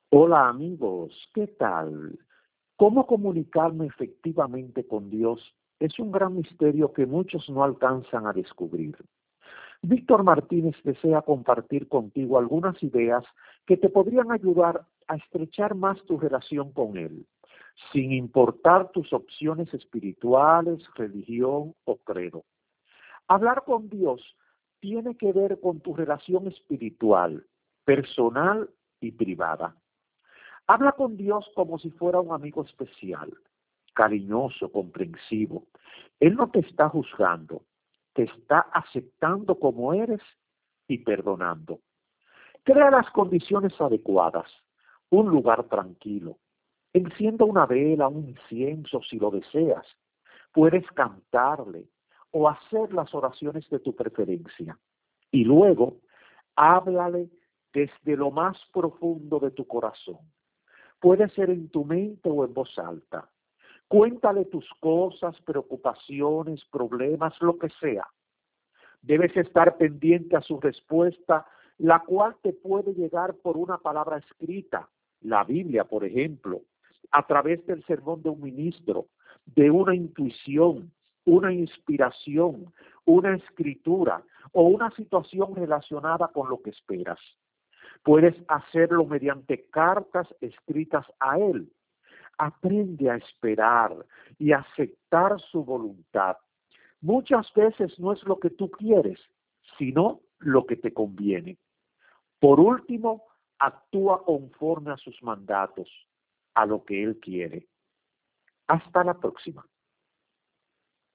Hola amigos, ¿qué tal? ¿Cómo comunicarme efectivamente con Dios? Es un gran misterio que muchos no alcanzan a descubrir. Víctor Martínez desea compartir contigo algunas ideas que te podrían ayudar a estrechar más tu relación con Él, sin importar tus opciones espirituales, religión o credo. Hablar con Dios tiene que ver con tu relación espiritual, personal y privada. Habla con Dios como si fuera un amigo especial, cariñoso, comprensivo. Él no te está juzgando, te está aceptando como eres y perdonando. Crea las condiciones adecuadas, un lugar tranquilo. Encienda una vela, un incienso si lo deseas. Puedes cantarle o hacer las oraciones de tu preferencia. Y luego, háblale desde lo más profundo de tu corazón. Puede ser en tu mente o en voz alta. Cuéntale tus cosas, preocupaciones, problemas, lo que sea. Debes estar pendiente a su respuesta, la cual te puede llegar por una palabra escrita, la Biblia, por ejemplo, a través del sermón de un ministro, de una intuición, una inspiración, una escritura o una situación relacionada con lo que esperas. Puedes hacerlo mediante cartas escritas a Él. Aprende a esperar y aceptar su voluntad. Muchas veces no es lo que tú quieres, sino lo que te conviene. Por último, actúa conforme a sus mandatos, a lo que Él quiere. Hasta la próxima.